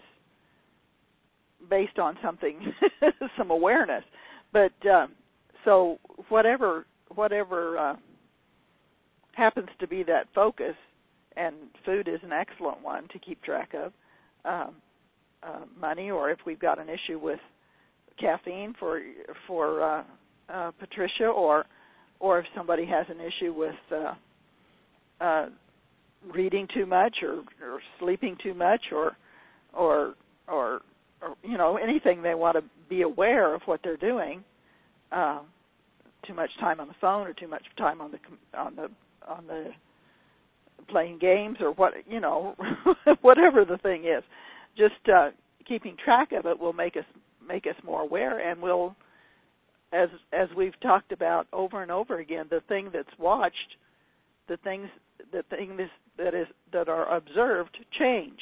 A: based on something, some awareness. But uh, so whatever whatever uh, happens to be that focus, and food is an excellent one to keep track of. Um, uh, money, or if we've got an issue with caffeine for for uh, uh, Patricia, or or if somebody has an issue with uh, uh, reading too much, or, or sleeping too much, or or or or you know, anything they want to be aware of what they're doing. Uh, too much time on the phone, or too much time on the on the on the playing games, or what, you know, whatever the thing is. Just uh, keeping track of it will make us make us more aware, and will, as as we've talked about over and over again, the thing that's watched, the things, the things that is that are observed change,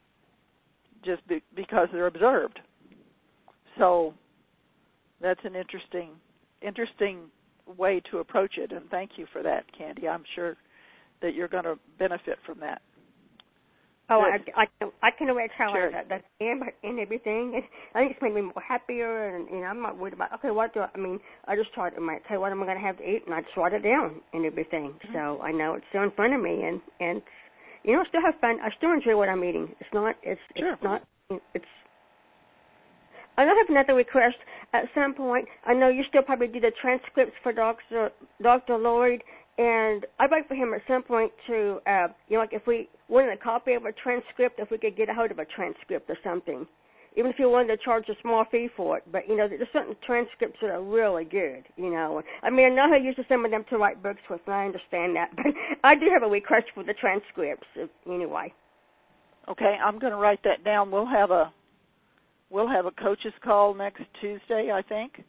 A: just be, because they're observed. So that's an interesting interesting way to approach it, and thank you for that, Candy. I'm sure that you're going to benefit from that.
C: Oh, I, I, can, I can already tell
A: sure.
C: that that's and, and everything. And I think it's made me more happier, and you know, I'm not worried about, okay, what do I, I mean, I just try to, okay, what am I going to have to eat, and I just write it down and everything. Mm-hmm. So I know it's still in front of me, and, and you know, I still have fun. I still enjoy what I'm eating. It's not, it's,
A: sure.
C: it's not, it's, I don't have another request. At some point, I know you still probably do the transcripts for Doctor Doctor Lloyd, and I'd like for him at some point to, uh, you know, like if we wanted a copy of a transcript, if we could get a hold of a transcript or something, even if you wanted to charge a small fee for it. But, you know, there's certain transcripts that are really good, you know. I mean, I know he uses some of them to write books with, and I understand that, but I do have a request for the transcripts anyway.
A: Okay, I'm going to write that down. We'll have a we'll have a coach's call next Tuesday, I think,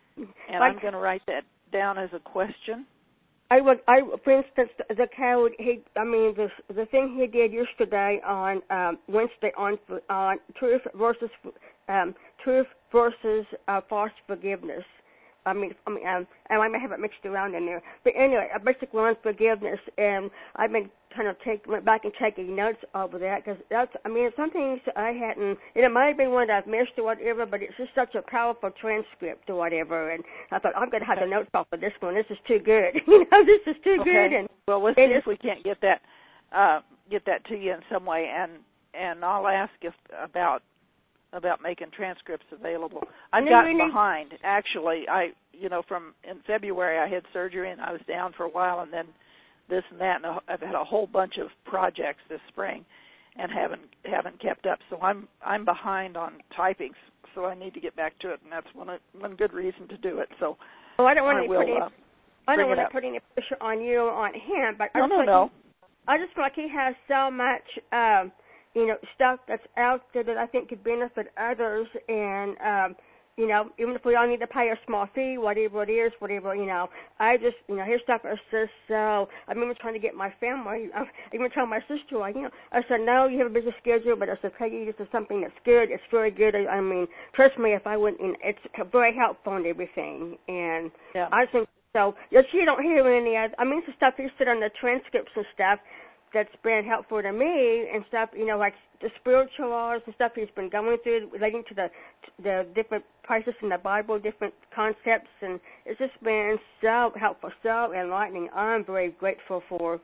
A: and like, I'm going to write that down as a question.
C: I would, I, for instance, the code, he, I mean, the the thing he did yesterday on um, Wednesday on on truth versus um, truth versus uh, false forgiveness. I mean, I mean, um, and I may have it mixed around in there, but anyway, I basically on forgiveness, and I've been kind of take went back and taking notes over that, because that's, I mean, some things I hadn't, and it might have been one that I've missed or whatever, but it's just such a powerful transcript or whatever, and I thought, I'm going to have the notes off of this one. This is too good. you know, this is too
A: okay.
C: good. And
A: well, let's see if we can't get that uh, get that to you in some way, and and I'll ask if about about making transcripts available. I've
C: no,
A: gotten
C: really?
A: behind, actually. I, you know, from in February I had surgery, and I was down for a while, and then this and that, and I've had a whole bunch of projects this spring, and haven't haven't kept up. So I'm I'm behind on typing, so I need to get back to it, and that's one one good reason to do it. So
C: well, I don't want
A: I
C: to
A: will,
C: put any,
A: uh,
C: I don't want
A: it
C: to put any pressure on you or on him, but
A: no,
C: I just
A: no,
C: like
A: no.
C: He, I just feel like he has so much. Um, you know, stuff that's out there that I think could benefit others, and, um, you know, even if we all need to pay a small fee, whatever it is, whatever, you know, I just, you know, his stuff is just so, I remember trying to get my family, I even told my sister, like, you know, I said, no, you have a busy schedule, but I said, Peggy, this is something that's good, it's very good, I mean, trust me, if I wouldn't, you know, it's very helpful and everything, and
A: yeah.
C: I think, so, you don't hear any other, I mean, the stuff you said on the transcripts and stuff, that's been helpful to me and stuff, you know, like the spiritual laws and stuff he's been going through relating to the the different places in the Bible, different concepts, and it's just been so helpful, so enlightening. I'm very grateful for.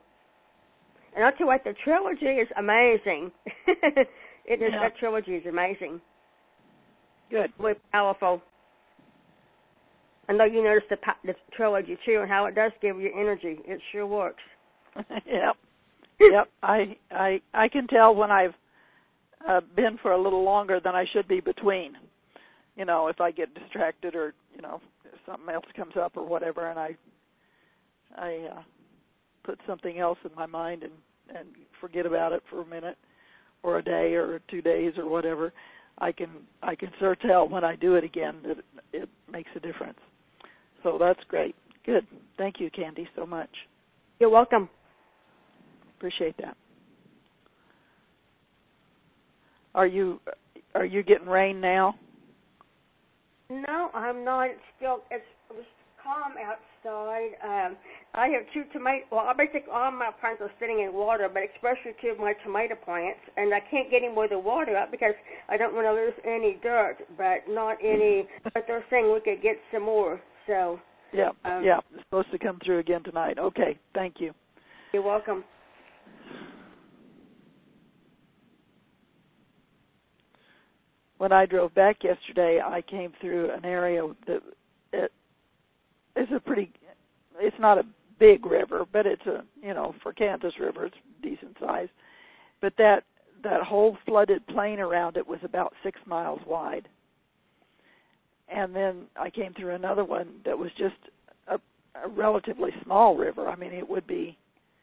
C: And I'll tell you what, the trilogy is amazing. it is,
A: yeah.
C: That trilogy is amazing.
A: Good.
C: Very powerful. I know you noticed the, the trilogy, too, and how it does give you energy. It sure works.
A: Yep. Yep, I I I can tell when I've uh, been for a little longer than I should be between. You know, if I get distracted or, you know, something else comes up or whatever, and I I uh, put something else in my mind and, and forget about it for a minute or a day or two days or whatever, I can I can sure tell when I do it again that it, it makes a difference. So that's great. Good. Thank you, Candy, so much.
C: You're welcome.
A: Appreciate that. Are you are you getting rain now?
C: No, I'm not. It's still it's, it's calm outside. Um, I have two tomato. Well, basically all my plants are sitting in water, but especially two of my tomato plants, and I can't get any more of the water up because I don't want to lose any dirt, but not any. But they're saying we could get some more. So.
A: Yeah,
C: um,
A: yeah. It's supposed to come through again tonight. Okay, thank you.
C: You're welcome.
A: When I drove back yesterday, I came through an area that it is a pretty. It's not a big river, but it's a you know for Kansas River, it's decent size. But that that whole flooded plain around it was about six miles wide. And then I came through another one that was just a, a relatively small river. I mean, it would be,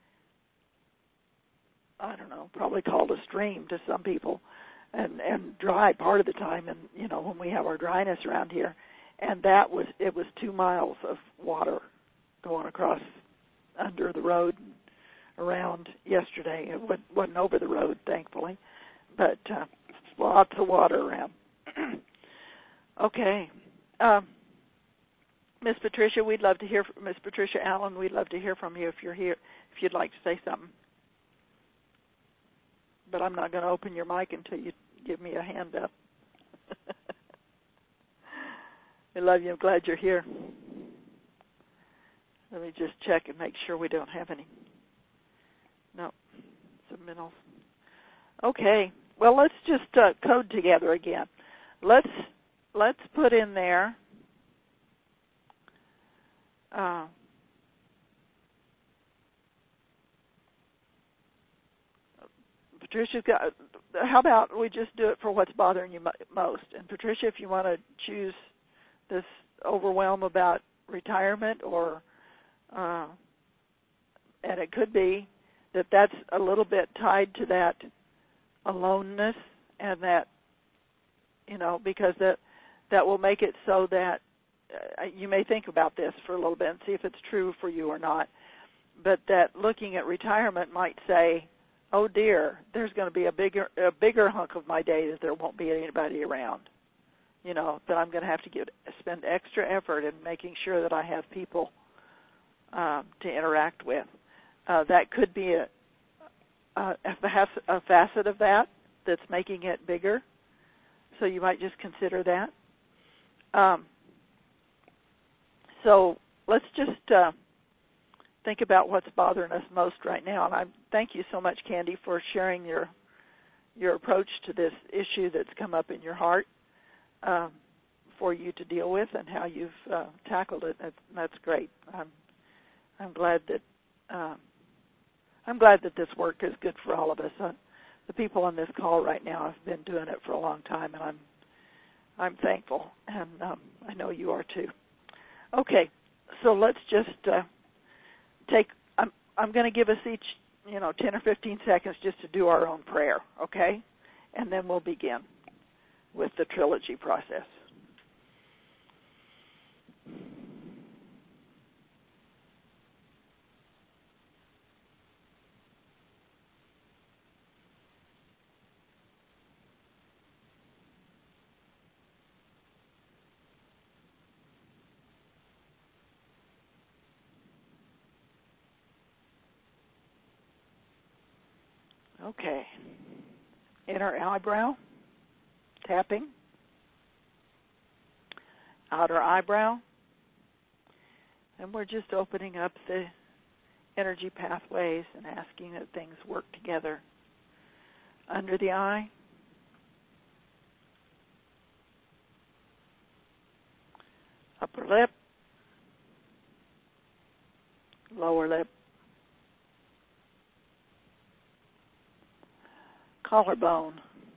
A: I don't know, probably called a stream to some people. And, and dry part of the time, and you know when we have our dryness around here, and that was it was two miles of water going across under the road around yesterday. It wasn't over the road, thankfully, but uh, lots of water around. Okay, um, Miss Patricia, we'd love to hear from Miss Patricia Allen. We'd love to hear from you if you're here, if you'd like to say something. But I'm not going to open your mic until you give me a hand up. I love you. I'm glad you're here. Let me just check and make sure we don't have any. No, submittals. Okay. Well, let's just uh, code together again. Let's let's put in there. Uh, Patricia's got, how about we just do it for what's bothering you most? And Patricia, if you want to choose this overwhelm about retirement, or, uh, and it could be that that's a little bit tied to that aloneness, and that, you know, because that that will make it so that uh, you may think about this for a little bit and see if it's true for you or not. But that looking at retirement might say, oh dear, there's going to be a bigger a bigger hunk of my day that there won't be anybody around. You know, that I'm going to have to get, spend extra effort in making sure that I have people um, to interact with. Uh, that could be a, a, a facet of that that's making it bigger. So you might just consider that. Um, so let's just uh, think about what's bothering us most right now. And I thank you so much, Candy, for sharing your your approach to this issue that's come up in your heart um, for you to deal with, and how you've uh, tackled it. That's, that's great. I'm I'm glad that uh, I'm glad that this work is good for all of us. Uh, the people on this call right now have been doing it for a long time, and I'm I'm thankful, and um, I know you are too. Okay, so let's just uh, take. I'm I'm going to give us each, you know, ten or fifteen seconds just to do our own prayer, okay, and then we'll begin with the trilogy process. Okay. Inner eyebrow, tapping. Outer eyebrow. And we're just opening up the energy pathways and asking that things work together. Under the eye. Upper lip. Lower lip. Collarbone,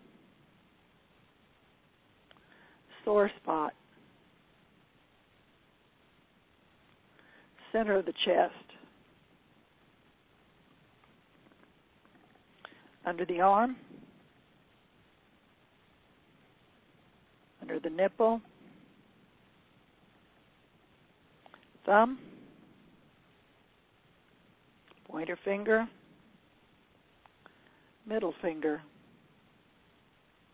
A: sore spot, center of the chest, under the arm, under the nipple, thumb, pointer finger, middle finger,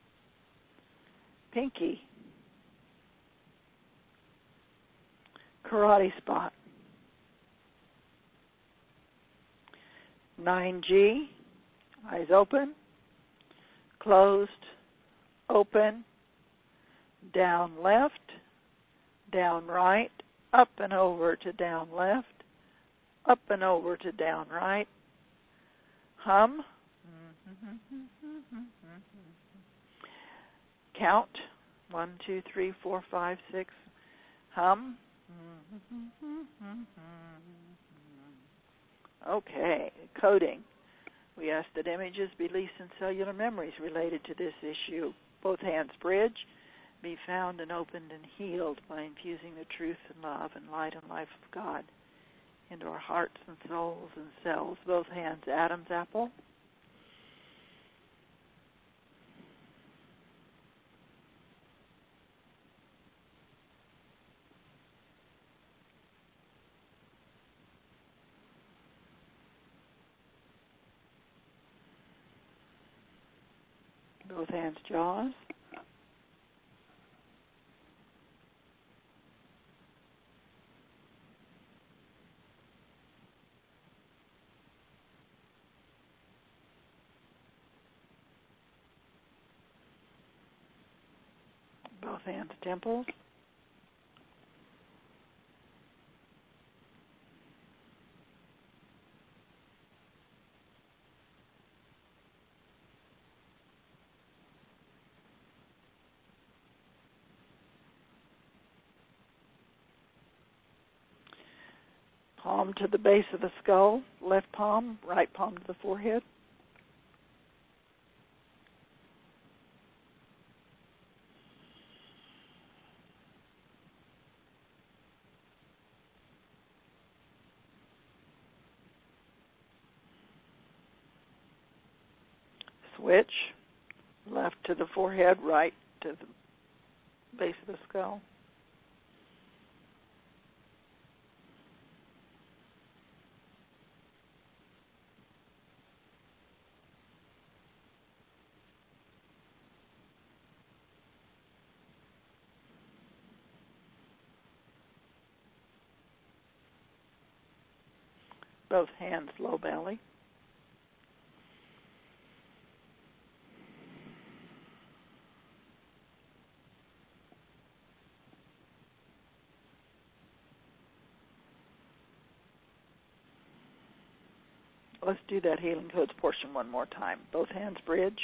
A: pinky, karate spot. nine G, eyes open, closed, open, down left, down right, up and over to down left, up and over to down right, hum, count, one, two, three, four, five, six, hum. Okay, coding. We ask that images, beliefs, and cellular memories related to this issue, both hands bridge, be found and opened and healed by infusing the truth and love and light and life of God into our hearts and souls and cells, both hands Adam's apple. Both hands jaws. Both hands temples. Palm to the base of the skull, left palm, right palm to the forehead. Switch, left to the forehead, right to the base of the skull. Both hands low belly. Let's do that Healing Codes portion one more time. Both hands bridge.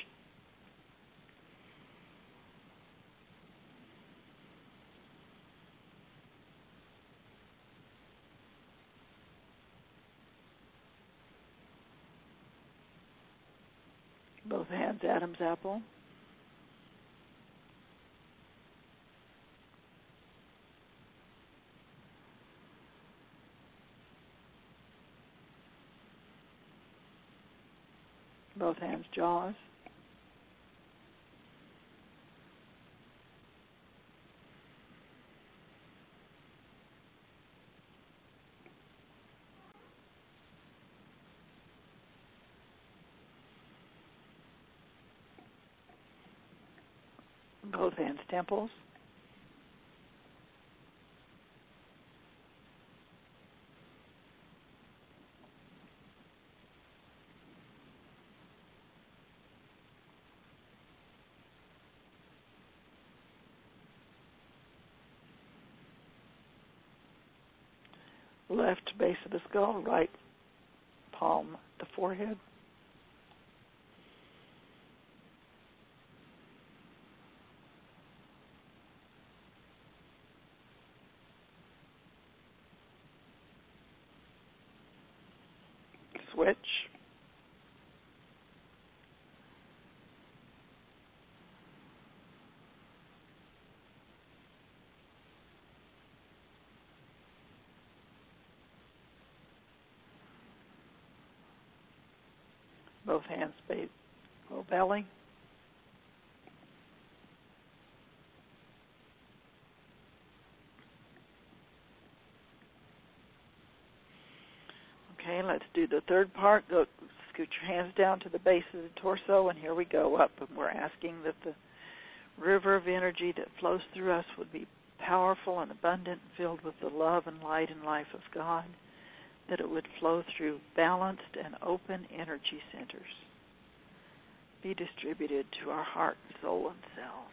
A: Both hands Adam's apple. Both hands jaws. Both hands temples. Left base of the skull, right palm the forehead. Switch. Both hands base, low belly. Okay, let's do the third part. Go, scoot your hands down to the base of the torso, and here we go up. And we're asking that the river of energy that flows through us would be powerful and abundant and filled with the love and light and life of God, that it would flow through balanced and open energy centers, be distributed to our heart, soul, and cells.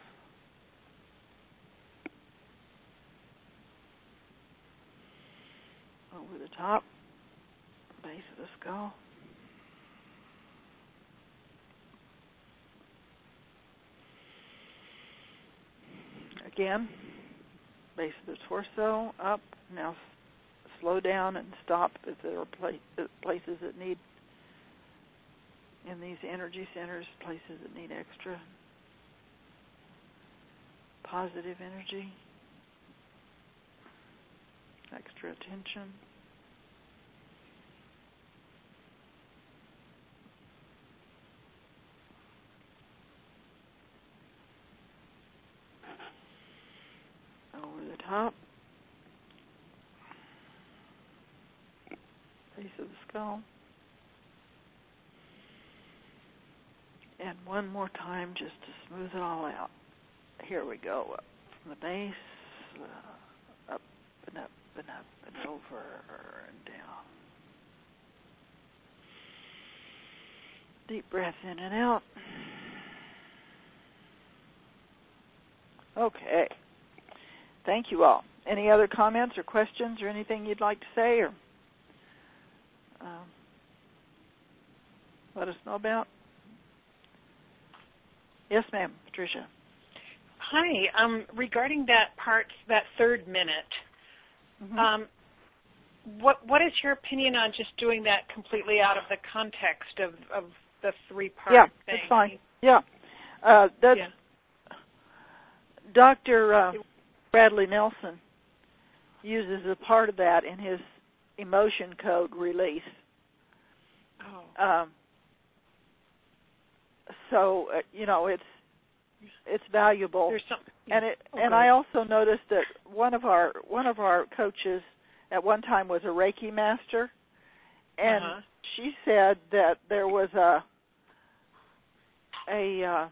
A: Over the top, base of the skull. Again, base of the torso, up. Now slow down and stop if there are places that need, in these energy centers, places that need extra positive energy, extra attention. Over the top, base of the skull, and one more time just to smooth it all out. Here we go, up from the base, uh, up and up and up and over and down. Deep breath in and out. Okay. Thank you all. Any other comments or questions or anything you'd like to say or um, let us know about? Yes, ma'am, Patricia.
B: Hi. Um, regarding that part, that third minute, mm-hmm. um, what what is your opinion on just doing that completely out of the context of, of the three-part
A: yeah,
B: thing?
A: Yeah, that's fine. Yeah. Uh, that's
B: yeah.
A: Doctor Uh, Bradley Nelson uses a part of that in his emotion code release.
B: Oh.
A: Um, so uh, you know it's it's valuable.
B: There's some,
A: and it
B: oh,
A: and
B: good.
A: I also noticed that one of our one of our coaches at one time was a Reiki master, and
B: uh-huh.
A: she said that there was a a uh,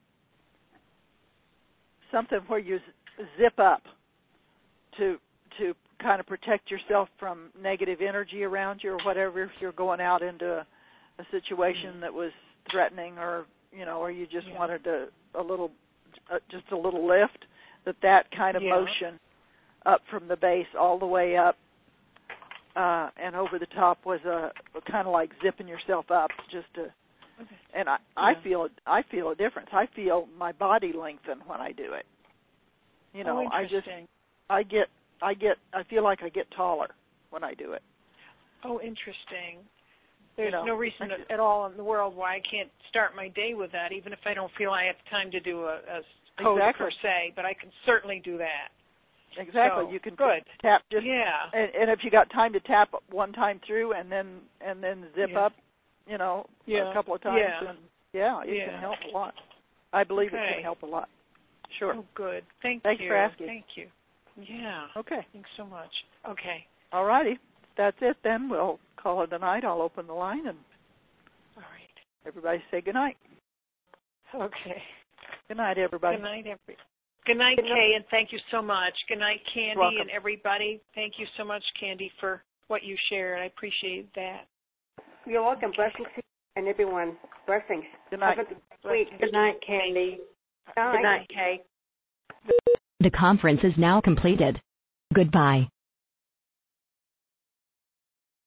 A: something where you zip up to to kind of protect yourself from negative energy around you or whatever, if you're going out into a, a situation mm-hmm. that was threatening, or you know, or you just
B: yeah.
A: wanted to, a little uh, just a little lift, that that kind of
B: yeah.
A: motion up from the base all the way up uh, and over the top was a, a kind of like zipping yourself up just to.
B: Okay.
A: And I,
B: yeah.
A: I feel I feel a difference. I feel my body lengthen when I do it. You know,
B: oh,
A: I just I get I get I feel like I get taller when I do it.
B: Oh, interesting. There's
A: you know,
B: no reason
A: just,
B: at all in the world why I can't start my day with that, even if I don't feel I have time to do a, a code
A: exactly.
B: per se, but I can certainly do that.
A: Exactly.
B: So,
A: you can
B: good.
A: tap just
B: yeah.
A: and, and if you got time to tap one time through and then and then zip
B: yeah.
A: up, you know,
B: yeah.
A: a couple of times,
B: yeah.
A: and yeah, it
B: yeah.
A: can help a lot. I believe
B: okay.
A: it can help a lot. Sure.
B: Oh, good. Thank
A: Thanks
B: you.
A: for asking.
B: Thank you. Yeah.
A: Okay.
B: Thanks so much. Okay.
A: All righty. That's it then. We'll call it a night. I'll open the line and
B: all right.
A: Everybody say good night.
B: Okay.
A: Good night, everybody.
B: Good night, everybody. Good night, good Kay, and thank you so much. Good night, Candy, and everybody. Thank you so much, Candy, for what you shared. I appreciate that.
C: You're welcome. Blessings to you and everyone. Blessings.
A: Good night.
C: Have a good week.
D: Good night, Candy.
C: Good night,
D: Good night, Kay.
E: The conference is now completed. Goodbye.